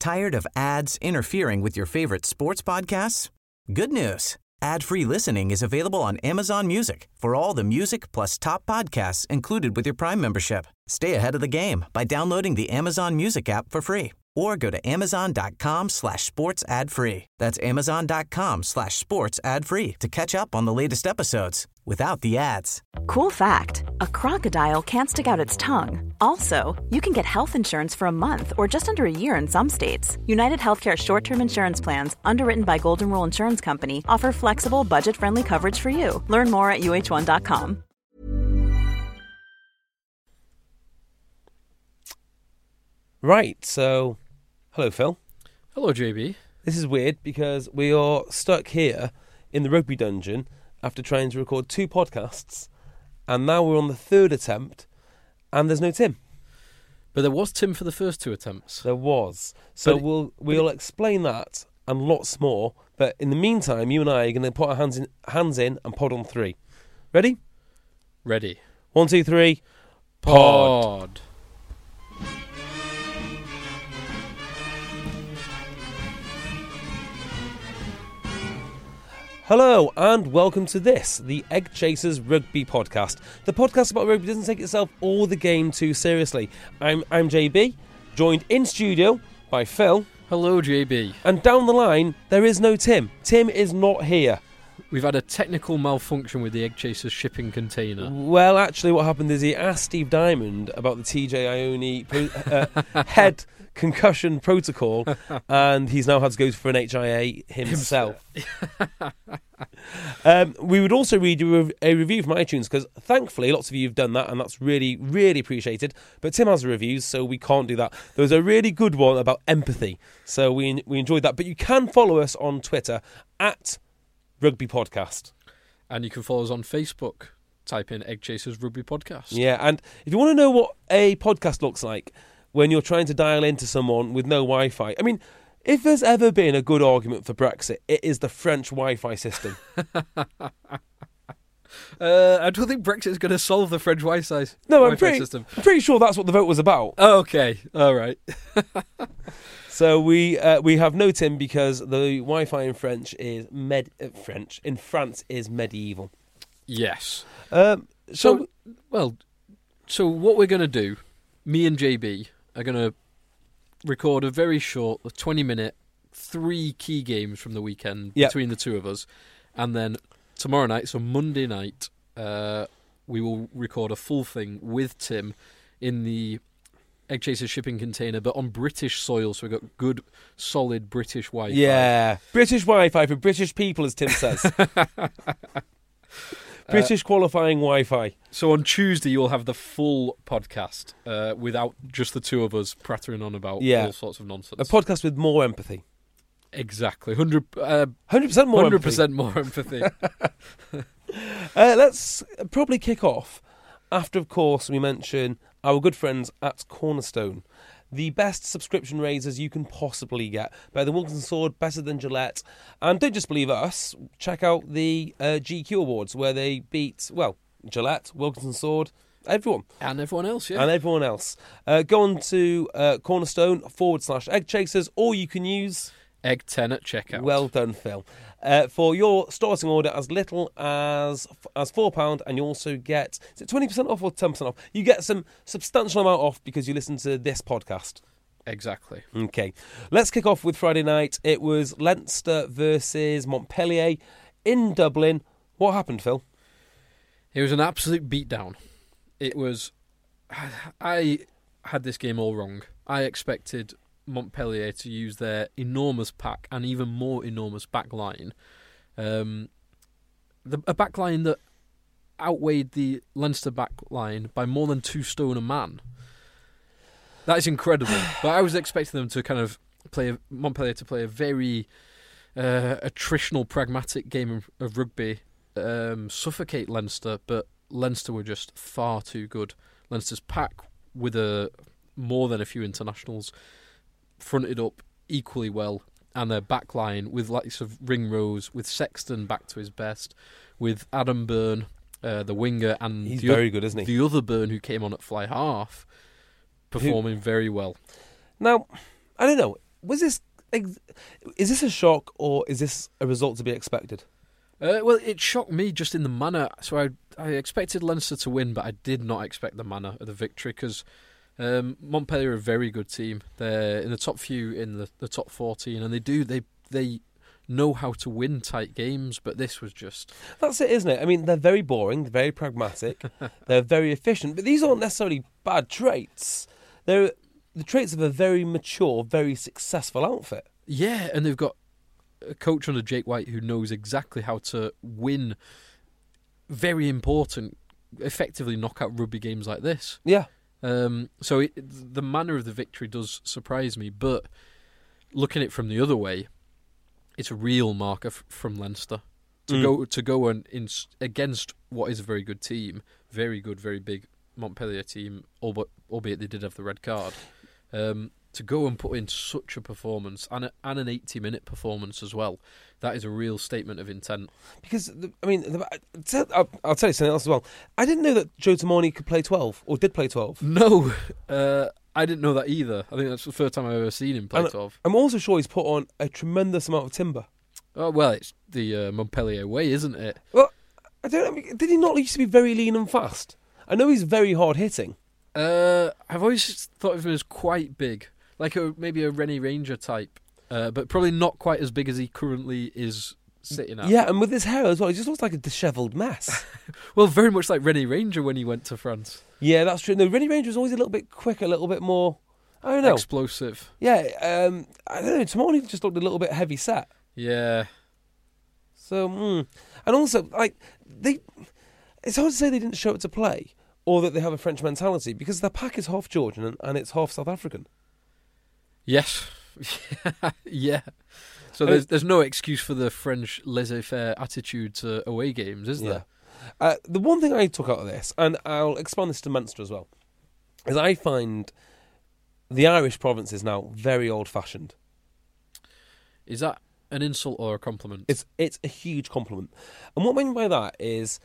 Tired of ads interfering with your favorite sports podcasts? Good news. Ad-free listening is available on Amazon Music for all the music plus top podcasts included with your Prime membership. Stay ahead of the game by downloading the Amazon Music app for free or go to amazon.com/sports ad free. That's amazon.com/sports ad free to catch up on the latest episodes without the ads. Cool fact, a crocodile can't stick out its tongue. Also, you can get health insurance for a month or just under a year in some states. United Healthcare short-term insurance plans, underwritten by Golden Rule Insurance Company, offer flexible, budget-friendly coverage for you. Learn more at uh1.com. Right, so hello, Phil. Hello, JB. This is weird because we are stuck here in the rugby dungeon after trying to record 2 podcasts, and now we're on the 3rd attempt, and there's no Tim. But there was Tim for the first 2 attempts. There was. So we'll explain that and lots more. But in the meantime, you and I are going to put our hands in and pod on 3. Ready? Ready. 1, 2, 3. Pod. Hello and welcome to this, the Egg Chasers Rugby Podcast. The podcast about rugby doesn't take itself or the game too seriously. I'm JB, joined in studio by Phil. Hello, JB. And down the line, there is no Tim. Tim is not here. We've had a technical malfunction with the Egg Chasers shipping container. Well, actually what happened is he asked Steve Diamond about the TJ Ione head concussion protocol, and he's now had to go for an HIA himself. We would also read you a review from iTunes, because thankfully lots of you have done that, and that's really, really appreciated. But Tim has the reviews, so we can't do that. There was a really good one about empathy, so we enjoyed that. But you can follow us on Twitter at Rugby Podcast. And you can follow us on Facebook. Type in Egg Chasers Rugby Podcast. Yeah, and if you want to know what a podcast looks like when you're trying to dial into someone with no Wi-Fi, I mean, if there's ever been a good argument for Brexit, it is the French Wi-Fi system. I don't think Brexit is going to solve the French Wi-Fi system. I'm pretty sure that's what the vote was about. Oh, okay, all right. So we have no Tim because the Wi-Fi in France is medieval. Yes. So what we're going to do, me and JB are going to record a very short 20-minute 3 key games from the weekend between the two of us, and then tomorrow night, so Monday night, we will record a full thing with Tim in the Egg Chasers shipping container, but on British soil, so we've got good, solid British Wi-Fi. Yeah, British Wi-Fi for British people, as Tim says. British qualifying Wi-Fi. So on Tuesday, you'll have the full podcast without just the two of us prattling on about all sorts of nonsense. A podcast with more empathy. Exactly. 100% more 100% more empathy. Let's probably kick off after, of course, we mention our good friends at Cornerstone. The best subscription raisers you can possibly get. Better than Wilkinson Sword, better than Gillette. And don't just believe us, check out the GQ Awards, where they beat, Gillette, Wilkinson Sword, everyone. And everyone else, yeah. And everyone else. Go on to Cornerstone/Egg Chasers, or you can use Egg 10 at checkout. Well done, Phil. For your starting order as little as £4, and you also get, is it 20% off or 10% off? You get some substantial amount off because you listen to this podcast. Exactly. Okay, let's kick off with Friday night. It was Leinster versus Montpellier in Dublin. What happened, Phil? It was an absolute beatdown. It was... I had this game all wrong. I expected Montpellier to use their enormous pack and even more enormous back line. A back line that outweighed the Leinster back line by more than 2 stone a man. That is incredible. But I was expecting them to kind of Montpellier to play a very attritional, pragmatic game of rugby, suffocate Leinster, but Leinster were just far too good. Leinster's pack, with more than a few internationals, fronted up equally well, and their back line with likes of Ringrose, with Sexton back to his best, with Adam Byrne, the winger, and he's very good, isn't he? The other Byrne who came on at fly half, performing very well. Now, I don't know. is this a shock or is this a result to be expected? Well, it shocked me just in the manner. So I expected Leinster to win, but I did not expect the manner of the victory because Montpellier are a very good team. They're in the top few in the top 14, and they know how to win tight games, but this was just... That's it, isn't it? I mean, they're very boring, they're very pragmatic, they're very efficient, but these aren't necessarily bad traits. They're the traits of a very mature, very successful outfit. Yeah, and they've got a coach under Jake White who knows exactly how to win very important, effectively knockout rugby games like this. Yeah. So the manner of the victory does surprise me, but looking at it from the other way, it's a real marker from Leinster to go against what is a very good team, very good, very big Montpellier team, albeit they did have the red card. To go and put in such a performance and an 80-minute performance as well, that is a real statement of intent. Because, I'll tell you something else as well. I didn't know that Joe Tomoni could play 12, or did play 12. No, I didn't know that either. I think that's the first time I've ever seen him play 12. I'm also sure he's put on a tremendous amount of timber. Oh, well, it's the Montpellier way, isn't it? Well, I don't know, did he not used to be very lean and fast? I know he's very hard-hitting. I've always thought of him as quite big. Like maybe a Rennie Ranger type, but probably not quite as big as he currently is sitting at. Yeah, and with his hair as well, he just looks like a dishevelled mess. Well, very much like Rennie Ranger when he went to France. Yeah, that's true. No, Rennie Ranger was always a little bit quicker, a little bit more, I don't know. Explosive. Yeah, I don't know, Tomoni just looked a little bit heavy set. Yeah. So, and also, it's hard to say they didn't show it to play, or that they have a French mentality, because their pack is half Georgian and it's half South African. Yes. Yeah. So there's no excuse for the French laissez-faire attitude to away games, is there? The one thing I took out of this, and I'll expand this to Munster as well, is I find the Irish provinces now very old-fashioned. Is that an insult or a compliment? It's a huge compliment. And what I mean by that is,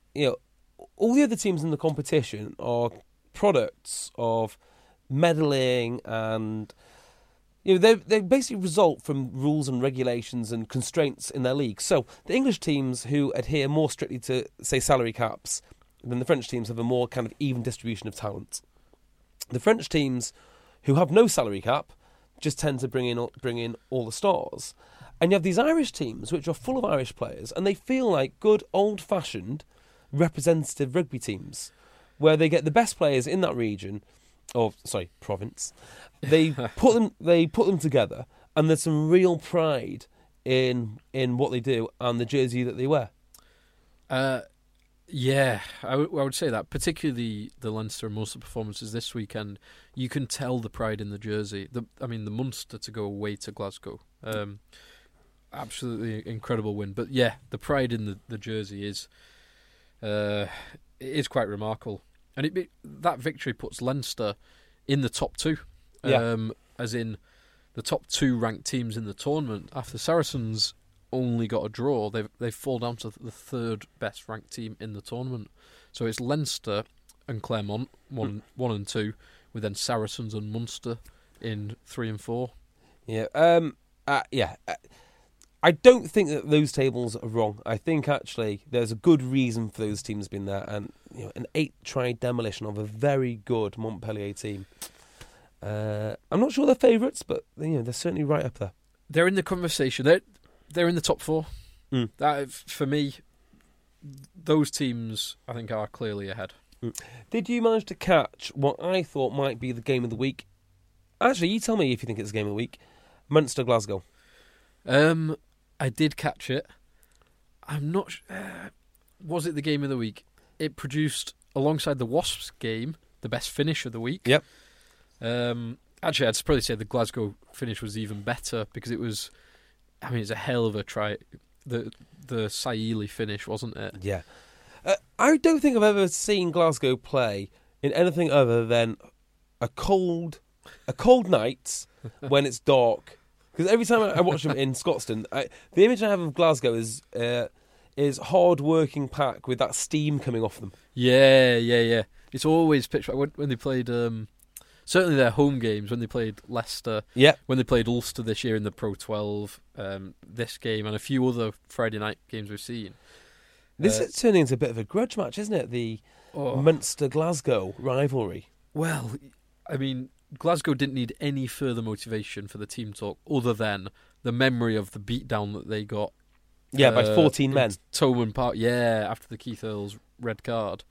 all the other teams in the competition are products of meddling and... they basically result from rules and regulations and constraints in their league. So the English teams who adhere more strictly to, say, salary caps than the French teams have a more kind of even distribution of talent. The French teams who have no salary cap just tend to bring in all the stars. And you have these Irish teams which are full of Irish players and they feel like good old-fashioned representative rugby teams where they get the best players in that region, province. They put them together, and there's some real pride in what they do and the jersey that they wear. Yeah, I would say that, particularly the Leinster and Munster performances this weekend. You can tell the pride in the jersey. The Munster to go away to Glasgow, absolutely incredible win. But yeah, the pride in the jersey is quite remarkable. And that victory puts Leinster in the top two, as in the top two ranked teams in the tournament. After Saracens only got a draw, they've fallen down to the third best ranked team in the tournament. So it's Leinster and Clermont, one and two, with then Saracens and Munster in 3 and 4. Yeah, I don't think that those tables are wrong. I think actually there's a good reason for those teams being there, and an 8-try demolition of a very good Montpellier team. I'm not sure they're favourites, but they're certainly right up there. They're in the conversation. They're in the top 4. That, for me, those teams I think are clearly ahead. Did you manage to catch what I thought might be the game of the week? Actually, you tell me if you think it's the game of the week. Munster Glasgow. I did catch it. I'm not was it the game of the week? It produced, alongside the Wasps game, the best finish of the week. Yep. Actually, I'd probably say the Glasgow finish was even better because it was... it's a hell of a try. The Saili finish, wasn't it? Yeah. I don't think I've ever seen Glasgow play in anything other than a cold night when it's dark. Because every time I watch them in Scotstoun, the image I have of Glasgow is hard-working pack with that steam coming off them. Yeah. It's always pitch black. When they played certainly their home games when they played Leicester, Yeah. when they played Ulster this year in the Pro 12, this game and a few other Friday night games we've seen. This is turning into a bit of a grudge match, isn't it? The Munster-Glasgow rivalry. Well, I mean, Glasgow didn't need any further motivation for the team talk other than the memory of the beatdown that they got. Yeah, by 14 men. Thomond Park, after the Keith Earls red card.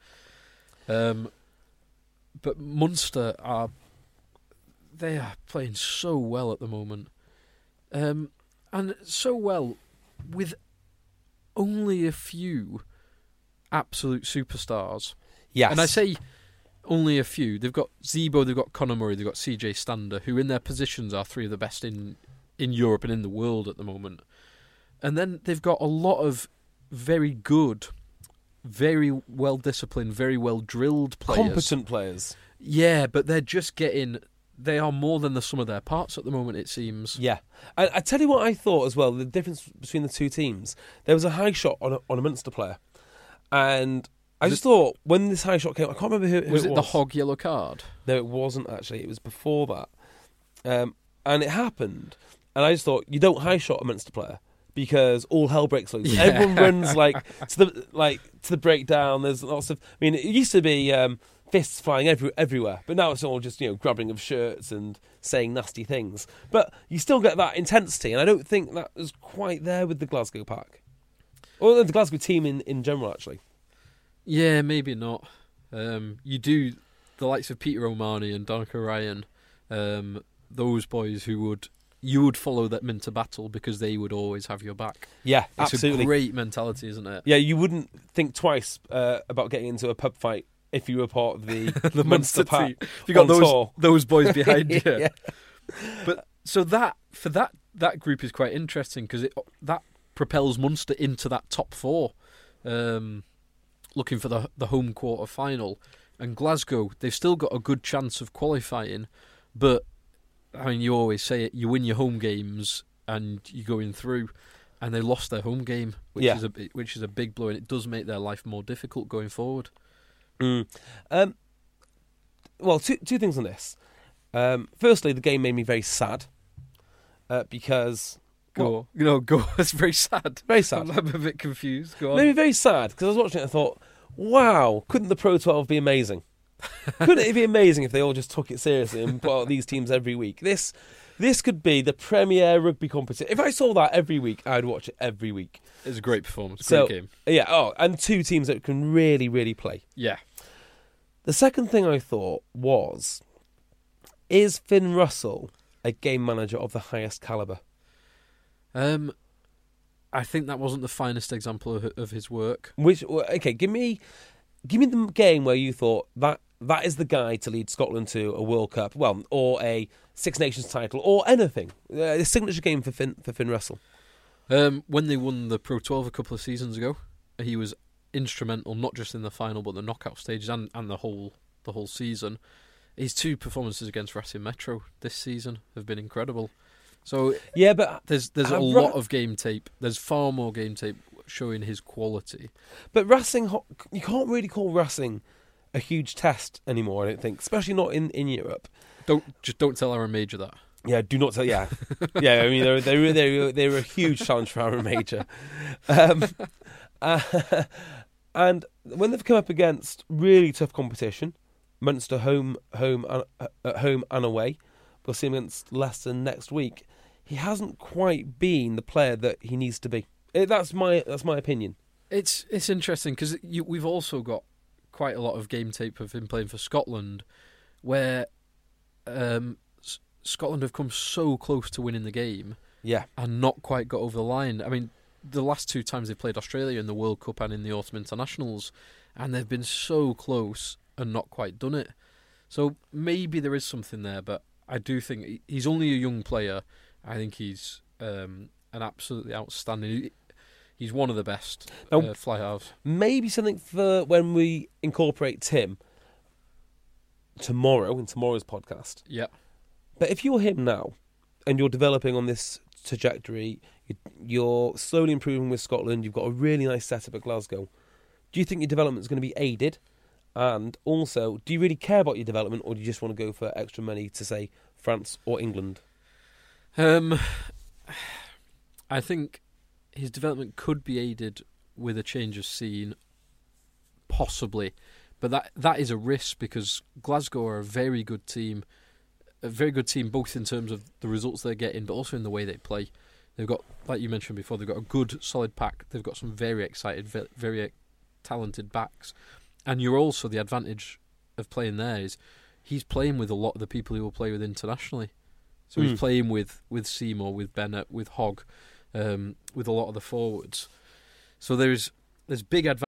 But Munster they are playing so well at the moment. And so well with only a few absolute superstars. Yes. And I say only a few. They've got Zebo, they've got Conor Murray, they've got CJ Stander, who in their positions are three of the best in Europe and in the world at the moment. And then they've got a lot of very good, very well disciplined, very well drilled players. Competent players. Yeah, but they're just they are more than the sum of their parts at the moment, it seems. Yeah. I tell you what I thought as well, the difference between the two teams. There was a high shot on a Munster player. And I just thought, when this high shot came, I can't remember who it was. Was it the Hogg yellow card? No, it wasn't actually. It was before that. And it happened. And I just thought, you don't high shot a Munster player because all hell breaks loose. Yeah. Everyone runs to the breakdown. There's lots of. I mean, it used to be fists flying everywhere, but now it's all just grabbing of shirts and saying nasty things. But you still get that intensity, and I don't think that was quite there with the Glasgow pack, or the Glasgow team in general. Actually, yeah, maybe not. You do the likes of Peter O'Mahony and Donica Ryan, those boys you would follow them into battle because they would always have your back. Yeah, it's absolutely. a great mentality, isn't it? Yeah, you wouldn't think twice about getting into a pub fight if you were part of the, the Munster pack. You got tour. those boys behind you. Yeah. But so that group is quite interesting because that propels Munster into that top four, looking for the home quarter final. And Glasgow, they've still got a good chance of qualifying, but I mean, you always say it, you win your home games and you're going through, and they lost their home game, which is a big blow, and it does make their life more difficult going forward. Well, two things on this. Firstly, the game made me very sad because Go. It's very sad. Very sad. I'm a bit confused. Go on. Made me very sad because I was watching it and I thought, wow, couldn't the Pro 12 be amazing? Couldn't it be amazing if they all just took it seriously and put out these teams every week? This could be the premier rugby competition. If I saw that every week, I'd watch it every week. It's a great performance. Great game. Yeah. And two teams that can really, really play. Yeah. The second thing I thought was, is Finn Russell a game manager of the highest calibre? I think that wasn't the finest example of his work. Give me the game where you thought that is the guy to lead Scotland to a World Cup, or a Six Nations title, or anything. A signature game for Finn Russell. When they won the Pro 12 a couple of seasons ago, he was instrumental, not just in the final but the knockout stages and the whole season. His two performances against Racing Metro this season have been incredible. So yeah, but there's a lot of game tape. There's far more game tape showing his quality. But Racing, you can't really call Racing a huge test anymore, I don't think, especially not in Europe. Don't tell Aaron Major that. Yeah, do not tell. Yeah, yeah. I mean, they were a huge challenge for Aaron Major, and when they've come up against really tough competition, Munster home and away. We'll see him against Leicester next week. He hasn't quite been the player that he needs to be. That's my opinion. It's interesting because we've also got quite a lot of game tape of him playing for Scotland, where Scotland have come so close to winning the game, and not quite got over the line. I mean, the last two times they played Australia in the World Cup and in the Autumn Internationals, and they've been so close and not quite done it. So maybe there is something there, but I do think he's only a young player. I think he's an absolutely outstanding. He's one of the best fly halves. Maybe something for when we incorporate Tim tomorrow in tomorrow's podcast. Yeah. But if you're him now and you're developing on this trajectory, you're slowly improving with Scotland, you've got a really nice setup at Glasgow, do you think your development is going to be aided And also, do you really care about your development, or do you just want to go for extra money to, say, France or England? I think his development could be aided with a change of scene, possibly. But that is a risk, because Glasgow are a very good team both in terms of the results they're getting, but also in the way they play. They've got, like you mentioned before, they've got a good, solid pack. They've got some very excited, very talented backs. And you're also, the advantage of playing there is he's playing with a lot of the people he will play with internationally. So he's playing with Seymour, with Bennett, with Hogg, with a lot of the forwards. So there's big advantage.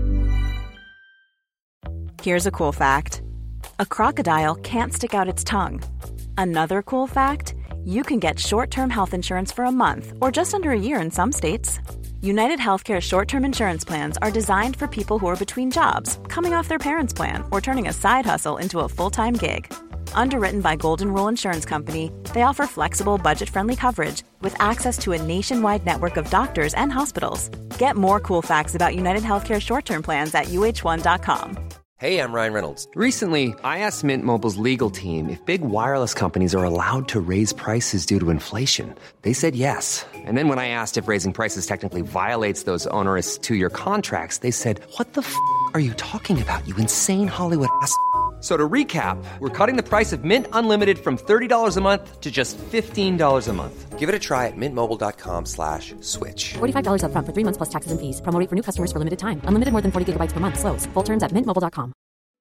Here's a cool fact. A crocodile can't stick out its tongue. Another cool fact, you can get short-term health insurance for a month or just under a year in some states. United Healthcare short-term insurance plans are designed for people who are between jobs, coming off their parents' plan, or turning a side hustle into a full-time gig. Underwritten by Golden Rule Insurance Company, they offer flexible, budget-friendly coverage with access to a nationwide network of doctors and hospitals. Get more cool facts about United Healthcare short-term plans at uh1.com. Hey, I'm Ryan Reynolds. Recently, I asked Mint Mobile's legal team if big wireless companies are allowed to raise prices due to inflation. They said yes. And then when I asked if raising prices technically violates those onerous two-year contracts, they said, "What the f*** are you talking about, you insane Hollywood ass?" So to recap, we're cutting the price of Mint Unlimited from $30 a month to just $15 a month. Give it a try at mintmobile.com/switch. $45 up front for 3 months plus taxes and fees. Promo rate for new customers for limited time. Unlimited more than 40 gigabytes per month. Slows full terms at mintmobile.com.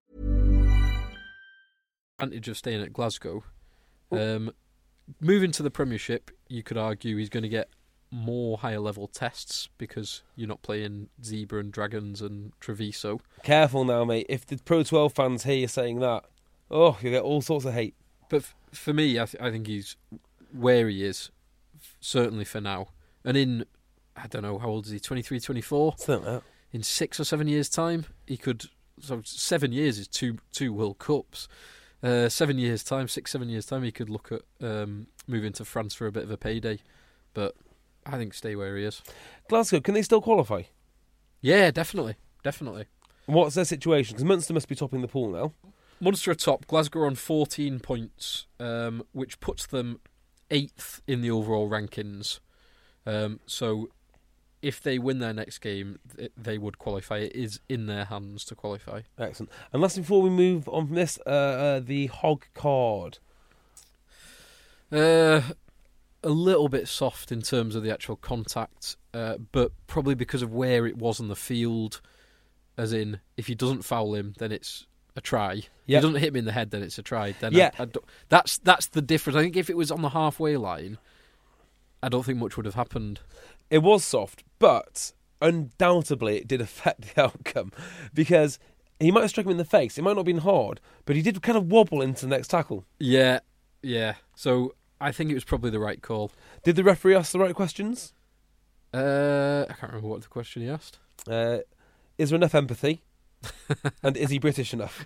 Advantage of staying at Glasgow. Moving to the Premiership, you could argue he's going to get more higher level tests because you're not playing Zebra and Dragons and Treviso. Careful now, mate. If the Pro 12 fans hear you saying that, you'll get all sorts of hate. But for me, I think he's where he is, certainly for now. And in, I don't know, how old is he, 23, 24? Something like that. In 6 or 7 years' time, he could... So 7 years is two World Cups. 7 years' time, 6-7 years' time, he could look at moving to France for a bit of a payday. But I think stay where he is. Glasgow, can they still qualify? Yeah, definitely. What's their situation? Because Munster must be topping the pool now. Munster are top. Glasgow are on 14 points, which puts them 8th in the overall rankings. So if they win their next game, they would qualify. It is in their hands to qualify. Excellent. And last, before we move on from this, the Hogg card. A little bit soft in terms of the actual contact, but probably because of where it was on the field. As in, if he doesn't foul him, then it's a try. Yep. If he doesn't hit him in the head, then it's a try. Then yeah. That's the difference. I think if it was on the halfway line, I don't think much would have happened. It was soft, but undoubtedly it did affect the outcome, because he might have struck him in the face. It might not have been hard, but he did kind of wobble into the next tackle. Yeah. So I think it was probably the right call. Did the referee ask the right questions? I can't remember what the question he asked. Is there enough empathy? And is he British enough?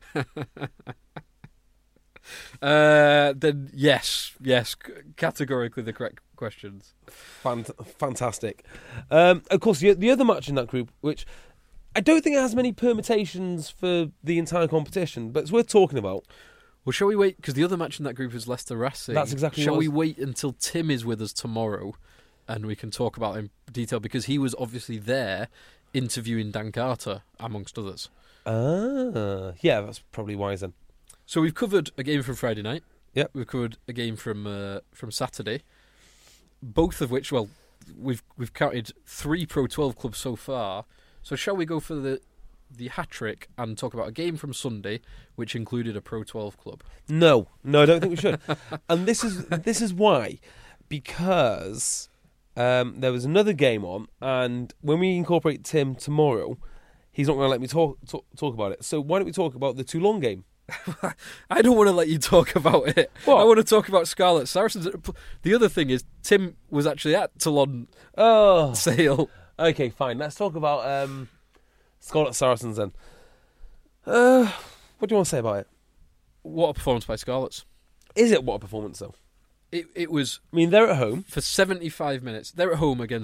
Then yes, categorically the correct questions. Fantastic. Of course, the other match in that group, which I don't think it has many permutations for the entire competition, but it's worth talking about. Well, shall we wait? Because the other match in that group is Leicester Racing. That's exactly Shall what we wait until Tim is with us tomorrow and we can talk about it in detail? Because he was obviously there interviewing Dan Carter, amongst others. Yeah, that's probably wise then. So we've covered a game from Friday night. Yep. We've covered a game from Saturday. Both of which, well, we've counted 3 Pro 12 clubs so far. So shall we go for the hat-trick and talk about a game from Sunday, which included a Pro 12 club? No, I don't think we should. And this is why. Because there was another game on, and when we incorporate Tim tomorrow, he's not going to let me talk about it. So why don't we talk about the Toulon game? I don't want to let you talk about it. What? I want to talk about Scarlet Saracens. The other thing is, Tim was actually at Toulon sale. Okay, fine. Let's talk about Scarlet Saracens then. What do you want to say about it? What a performance by Scarlets. Is it what a performance, though? It was... I mean, they're at home. For 75 minutes. They're at home against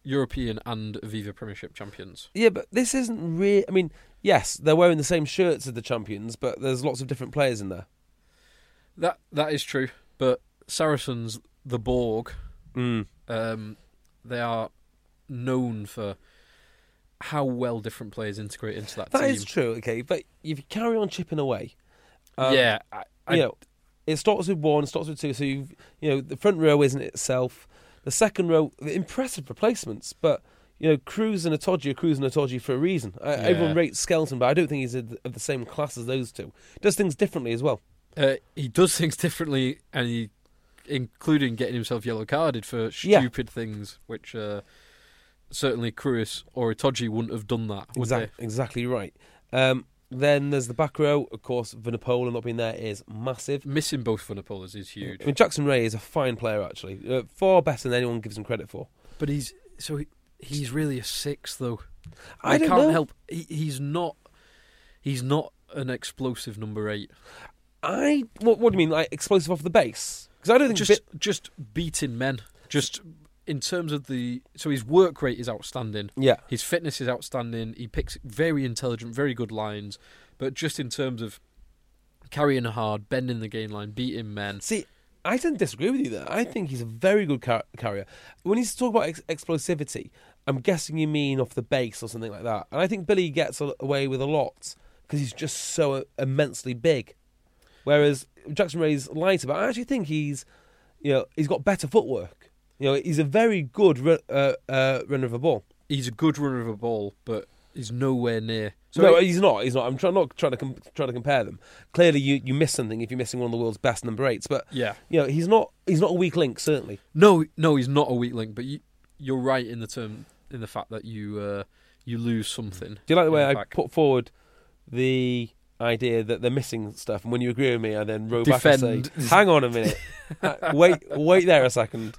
European and Aviva Premiership champions. Yeah, but this isn't really... I mean, yes, they're wearing the same shirts as the champions, but there's lots of different players in there. That is true, but Saracens, the Borg, Mm. they are known for how well different players integrate into that team. That is true, okay, but if you carry on chipping away... yeah. It starts with 1, starts with 2, so the front row isn't itself. The second row, impressive replacements, but Cruz and Itoje are Cruz and Itoje for a reason. Everyone rates Skelton, but I don't think he's of the same class as those two. He does things differently as well. He does things differently, and including getting himself yellow carded for stupid things, which certainly Cruz or Itoje wouldn't have done that. Would they? Exactly right. Then there's the back row. Of course, Vunipola not being there is massive. Missing both Vunipolas is huge. I mean, Jackson Ray is a fine player, actually. Far better than anyone gives him credit for. But he's really a 6, though. I can't know. help. He's not an explosive number 8. What do you mean, like explosive off the base? Because I don't think just beating men. Just in terms of so his work rate is outstanding. Yeah. His fitness is outstanding. He picks very intelligent, very good lines. But just in terms of carrying hard, bending the gain line, beating men. See, I don't disagree with you there. I think he's a very good carrier. When you talk about explosivity, I'm guessing you mean off the base or something like that. And I think Billy gets away with a lot because he's just so immensely big. Whereas Jackson Ray's lighter, but I actually think he's got better footwork. He's a very good runner of a ball. He's a good runner of a ball, but he's nowhere near. No, he's not. He's not. I'm not trying to compare them. Clearly, you miss something if you're missing one of the world's best number 8s. But he's not a weak link. Certainly. No, he's not a weak link. But you're right in the fact that you lose something. Do you like the way I put forward the idea that they're missing stuff, and when you agree with me, I then row back and say, "Hang on a minute, wait there a second."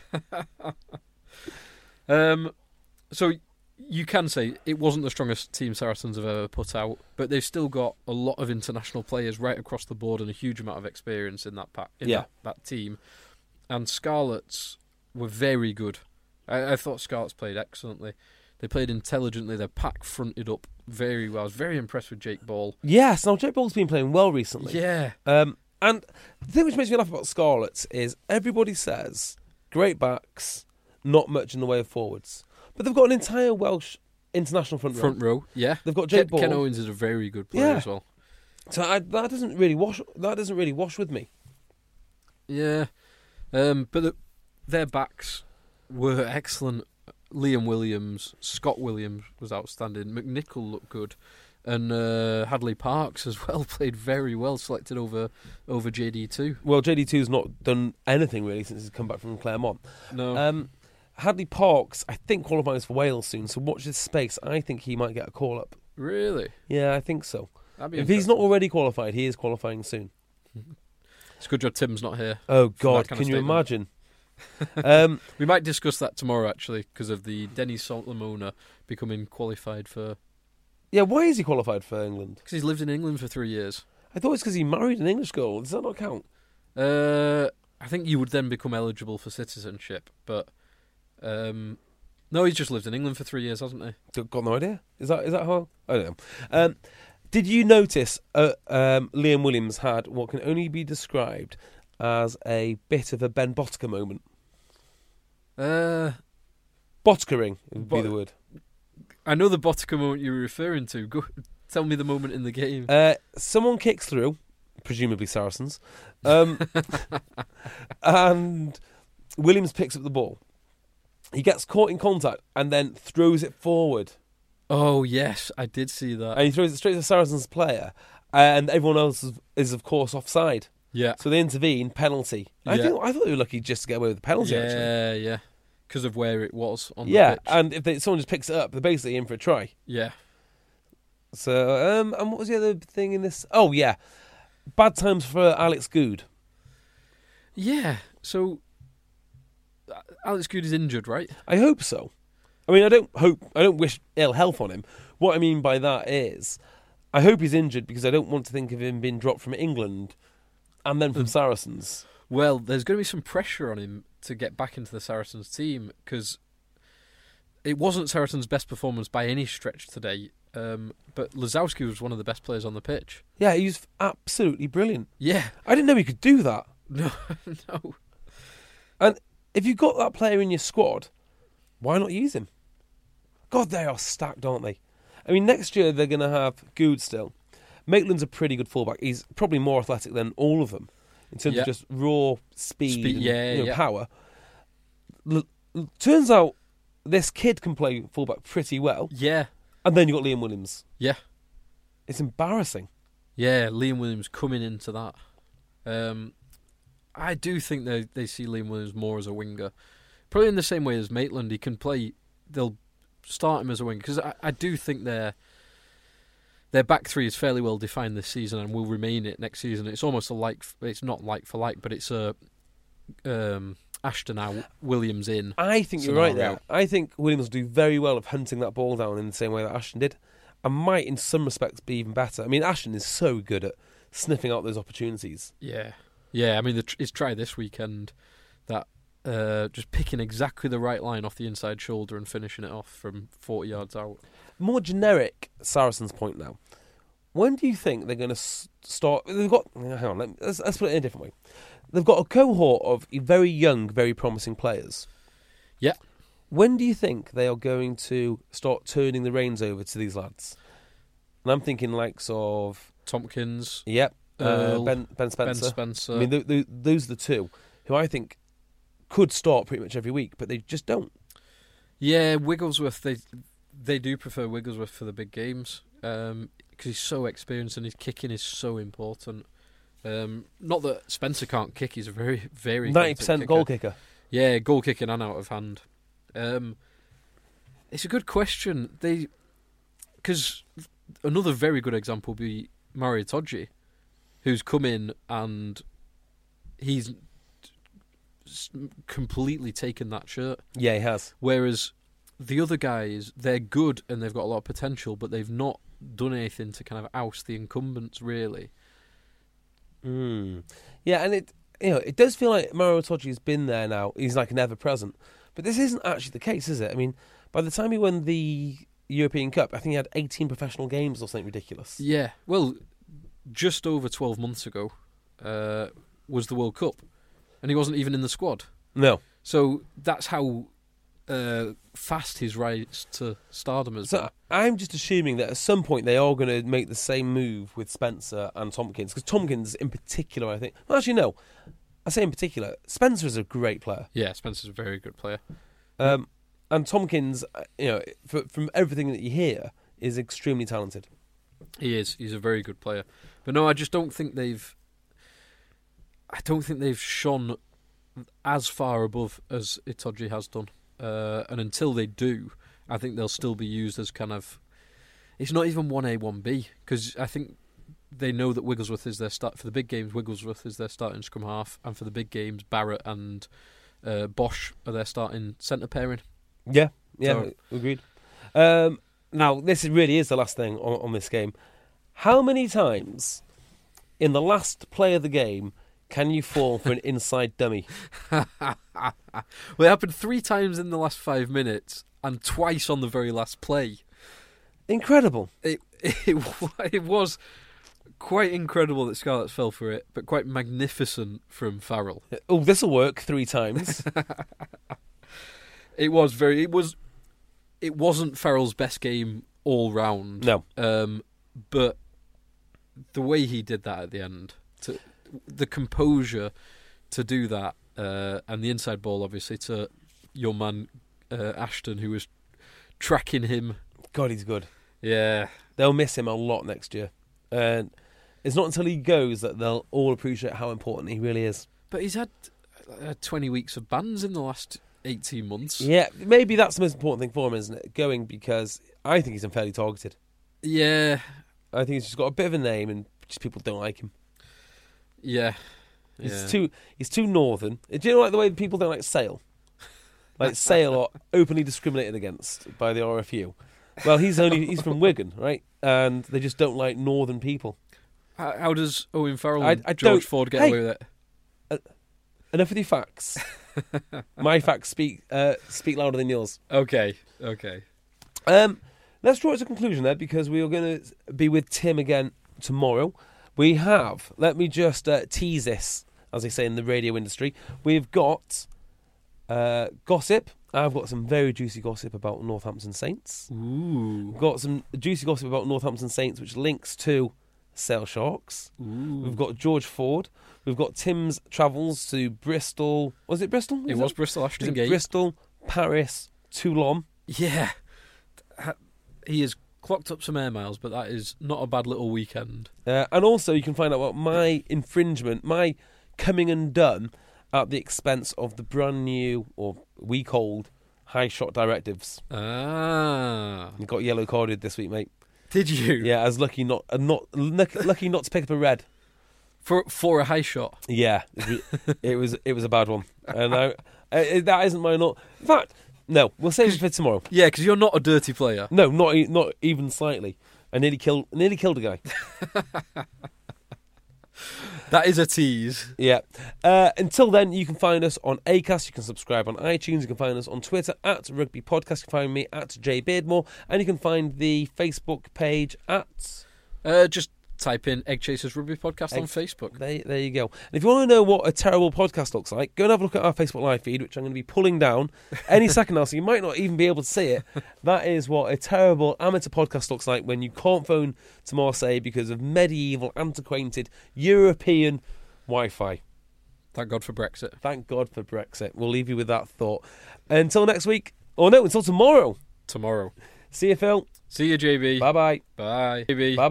So you can say it wasn't the strongest team Saracens have ever put out, but they've still got a lot of international players right across the board and a huge amount of experience in that that team. And Scarlets were very good. I thought Scarlets played excellently. They played intelligently. Their pack fronted up very well. I was very impressed with Jake Ball. Yes, now Jake Ball's been playing well recently. Yeah. And the thing which makes me laugh about Scarlets is everybody says great backs, not much in the way of forwards. But they've got an entire Welsh international front row. Yeah. They've got Jake Ball. Ken Owens is a very good player as well. So that doesn't really wash with me. Yeah. But their backs were excellent. Liam Williams, Scott Williams was outstanding. McNichol looked good, and Hadley Parks as well played very well, selected over JD2. Well, JD2's not done anything really since he's come back from Claremont. No. Hadley Parks, I think, qualifies for Wales soon, so watch this space. I think he might get a call up. Really? Yeah, I think so. If he's not already qualified, he is qualifying soon. It's a good job Tim's not here. Oh God, can you imagine? We might discuss that tomorrow, actually, because of the Denny Saltlamona becoming qualified for... Yeah, why is he qualified for England? Because he's lived in England for 3 years. I thought it's because he married an English girl. Does that not count? I think you would then become eligible for citizenship, but... no, he's just lived in England for 3 years, hasn't he? Got no idea. Is that how? I don't know. Did you notice Liam Williams had what can only be described as a bit of a Ben Botka moment? Botkering would be the word. I know the Botka moment you're referring to. Go, tell me the moment in the game. Someone kicks through, presumably Saracens, and Williams picks up the ball. He gets caught in contact and then throws it forward. Oh, yes, I did see that. And he throws it straight to the Saracens player, and everyone else is of course, offside. Yeah. So they intervene, penalty. Yeah. I thought they were lucky just to get away with the penalty, actually. Yeah. Because of where it was on the pitch. And if someone just picks it up, they're basically in for a try. Yeah. So, and what was the other thing in this? Oh, yeah. Bad times for Alex Good. Yeah, so Alex Good is injured, right? I hope so. I mean, I don't wish ill health on him. What I mean by that is, I hope he's injured because I don't want to think of him being dropped from England and then from Saracens. Well, there's going to be some pressure on him to get back into the Saracens team because it wasn't Saracen's best performance by any stretch today, but Lazowski was one of the best players on the pitch. Yeah, he was absolutely brilliant. Yeah. I didn't know he could do that. No, no. And if you've got that player in your squad, why not use him? God, they are stacked, aren't they? I mean, next year they're going to have Good still. Maitland's a pretty good fullback. He's probably more athletic than all of them in terms of just raw speed and power. Turns out this kid can play fullback pretty well. Yeah. And then you've got Liam Williams. Yeah. It's embarrassing. Yeah, Liam Williams coming into that. I do think they see Liam Williams more as a winger. Probably in the same way as Maitland. He can play... They'll start him as a winger. Because I do think their back three is fairly well defined this season and will remain it next season. It's almost it's not like for like, but it's a Ashton out, Williams in. I think scenario. You're right there. I think Williams will do very well of hunting that ball down in the same way that Ashton did, and might in some respects be even better. I mean, Ashton is so good at sniffing out those opportunities. Yeah. I mean, his try this weekend, that just picking exactly the right line off the inside shoulder and finishing it off from 40 yards out. More generic Saracens point now. When do you think they're going to start? They've got. Hang on. Let's put it in a different way. They've got a cohort of very young, very promising players. Yeah. When do you think they are going to start turning the reins over to these lads? And I'm thinking likes of Tompkins. Yep. Earl, Ben Spencer. Ben Spencer. I mean, those are the two who I think could start pretty much every week, but they just don't. Yeah, Wigglesworth. They do prefer Wigglesworth for the big games because he's so experienced and his kicking is so important. Not that Spencer can't kick; he's a very, very 90% goal kicker. Yeah, goal kicking and out of hand. It's a good question. Because another very good example would be Mario Toggi, who's come in and he's completely taken that shirt. Yeah, he has. Whereas the other guys, they're good and they've got a lot of potential, but they've not done anything to kind of oust the incumbents, really. Yeah, and it does feel like Mario Toggi's been there now. He's like an ever-present. But this isn't actually the case, is it? I mean, by the time he won the European Cup, I think he had 18 professional games or something ridiculous. Yeah, well, just over 12 months ago was the World Cup, and he wasn't even in the squad. No. So that's how fast his rise to stardom has been. So I'm just assuming that at some point they are going to make the same move with Spencer and Tompkins, because Tompkins in particular, I think... Well, actually, no. I say in particular, Spencer is a great player. Yeah, Spencer's a very good player. And Tompkins, from everything that you hear, is extremely talented. He is. He's a very good player. But no, I just don't think they've shone as far above as Itoje has done. And until they do, I think they'll still be used as kind of... It's not even 1A, 1B, because I think they know that Wigglesworth is their start. For the big games, Wigglesworth is their starting scrum half, and for the big games, Barrett and Bosch are their starting centre pairing. Yeah, agreed. Now, this really is the last thing on this game. How many times in the last play of the game can you fall for an inside dummy? Well, it happened 3 times in the last 5 minutes and twice on the very last play. Incredible. It was quite incredible that Scarlets fell for it, but quite magnificent from Farrell. Oh, this'll work 3 times. It wasn't Farrell's best game all round. No. But the way he did that at the end, the composure to do that, and the inside ball, obviously, to your man Ashton, who was tracking him. God, he's good. Yeah. They'll miss him a lot next year. And it's not until he goes that they'll all appreciate how important he really is. But he's had 20 weeks of bans in the last 18 months. Yeah, maybe that's the most important thing for him, isn't it? Going, because I think he's unfairly targeted. Yeah. I think he's just got a bit of a name and just people don't like him. Yeah. He's too northern. Do you know like the way people don't like Sale? Like Sale are openly discriminated against by the RFU. Well, he's from Wigan, right? And they just don't like northern people. How does Owen Farrell and George Ford get away with it? Enough with your facts. My facts speak louder than yours. Okay. Okay. Let's draw it to a conclusion there, because we are going to be with Tim again tomorrow. We have, let me just tease this, as they say in the radio industry. We've got gossip. I've got some very juicy gossip about Northampton Saints. Ooh. We've got some juicy gossip about Northampton Saints, which links to Sale Sharks. Ooh. We've got George Ford. We've got Tim's travels to Bristol. Was it Bristol? It was Bristol, Ashton Gate. Bristol, Paris, Toulon. Yeah. He has clocked up some air miles, but that is not a bad little weekend. And also you can find out about my infringement, my coming undone at the expense of the brand new, or week old, high shot directives. Ah. You got yellow carded this week, mate. Did you? Yeah, I was lucky not to pick up a red. For a high shot. Yeah, it was a bad one, and that isn't my not. In fact, no, we'll save it for tomorrow. Yeah, because you're not a dirty player. No, not even slightly. I nearly killed a guy. That is a tease. Yeah. Until then, you can find us on Acast. You can subscribe on iTunes. You can find us on Twitter at Rugby Podcast. You can find me at J Beardmore, and you can find the Facebook page at. Just type in Egg Chasers Rugby Podcast on Facebook. There you go. And if you want to know what a terrible podcast looks like, go and have a look at our Facebook live feed, which I'm going to be pulling down any second now, so you might not even be able to see it. That is what a terrible amateur podcast looks like when you can't phone to Marseille because of medieval, antiquated, European Wi-Fi. Thank God for Brexit. Thank God for Brexit. We'll leave you with that thought. Until next week. Oh, no, until tomorrow. Tomorrow. See you, Phil. See you, JB. Bye-bye. Bye. JB. Bye-bye.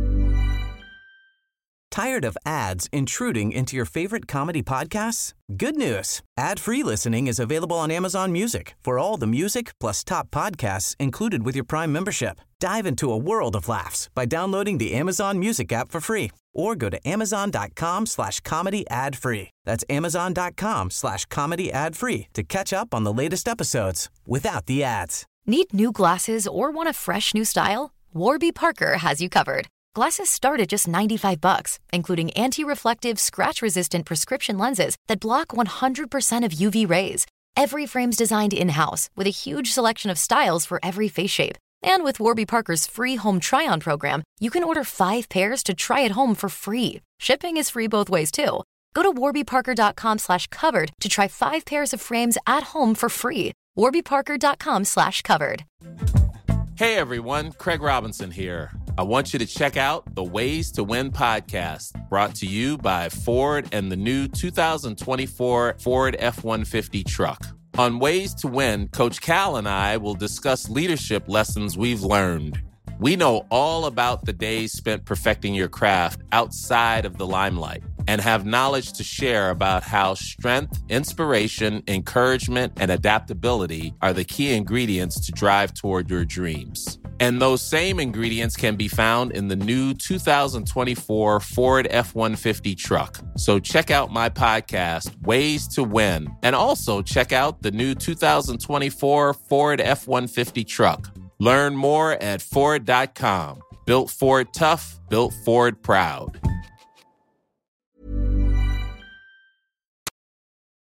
Tired of ads intruding into your favorite comedy podcasts? Good news. Ad-free listening is available on Amazon Music for all the music plus top podcasts included with your Prime membership. Dive into a world of laughs by downloading the Amazon Music app for free or go to amazon.com/comedy ad-free. That's amazon.com/comedy ad-free to catch up on the latest episodes without the ads. Need new glasses or want a fresh new style? Warby Parker has you covered. Glasses start at just $95, including anti-reflective, scratch-resistant prescription lenses that block 100% of UV rays. Every frame's designed in-house with a huge selection of styles for every face shape. And with Warby Parker's free home try-on program, you can order 5 pairs to try at home for free. Shipping is free both ways, too. Go to warbyparker.com/covered to try 5 pairs of frames at home for free. warbyparker.com/covered. Hey everyone, Craig Robinson here. I want you to check out the Ways to Win podcast, brought to you by Ford and the new 2024 Ford F-150 truck. On Ways to Win, Coach Cal and I will discuss leadership lessons we've learned. We know all about the days spent perfecting your craft outside of the limelight and have knowledge to share about how strength, inspiration, encouragement, and adaptability are the key ingredients to drive toward your dreams. And those same ingredients can be found in the new 2024 Ford F-150 truck. So check out my podcast, Ways to Win, and also check out the new 2024 Ford F-150 truck. Learn more at Ford.com. Built Ford tough, built Ford proud.